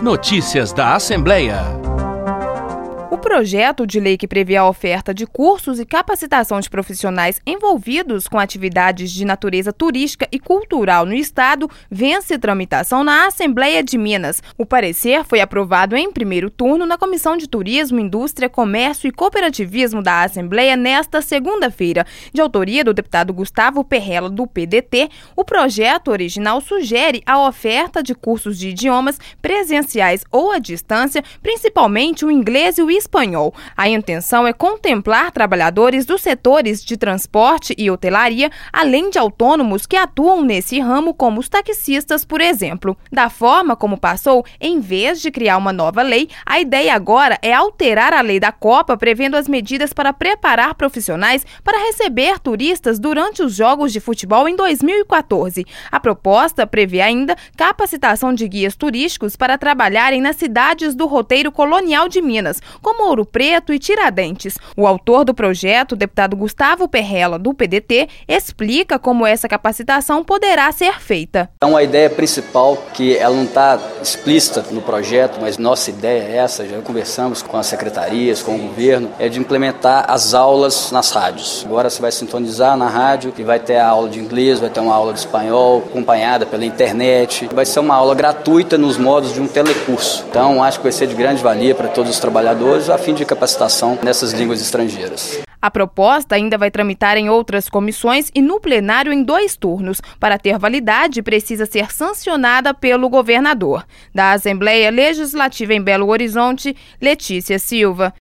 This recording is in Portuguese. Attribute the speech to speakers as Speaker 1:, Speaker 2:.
Speaker 1: Notícias da Assembleia.
Speaker 2: O projeto de lei que prevê a oferta de cursos e capacitação de profissionais envolvidos com atividades de natureza turística e cultural no Estado vence tramitação na Assembleia de Minas. O parecer foi aprovado em primeiro turno na Comissão de Turismo, Indústria, Comércio e Cooperativismo da Assembleia nesta segunda-feira. De autoria do deputado Gustavo Perrella, do PDT, o projeto original sugere a oferta de cursos de idiomas presenciais ou à distância, principalmente o inglês e o espanhol. A intenção é contemplar trabalhadores dos setores de transporte e hotelaria, além de autônomos que atuam nesse ramo, como os taxistas, por exemplo. Da forma como passou, em vez de criar uma nova lei, a ideia agora é alterar a lei da Copa, prevendo as medidas para preparar profissionais para receber turistas durante os Jogos de Futebol em 2014. A proposta prevê ainda capacitação de guias turísticos para trabalharem nas cidades do roteiro colonial de Minas, como Ouro Preto e Tiradentes. O autor do projeto, o deputado Gustavo Perrella, do PDT, explica como essa capacitação poderá ser feita.
Speaker 3: Então a ideia principal, que ela não está explícita no projeto, mas nossa ideia é essa, já conversamos com as secretarias, com o governo, é de implementar as aulas nas rádios. Agora você vai sintonizar na rádio e vai ter a aula de inglês, vai ter uma aula de espanhol, acompanhada pela internet. Vai ser uma aula gratuita nos modos de um telecurso. Então acho que vai ser de grande valia para todos os trabalhadores, a fim de capacitação nessas línguas estrangeiras.
Speaker 2: A proposta ainda vai tramitar em outras comissões e no plenário em 2 turnos. Para ter validade, precisa ser sancionada pelo governador. Da Assembleia Legislativa em Belo Horizonte, Letícia Silva.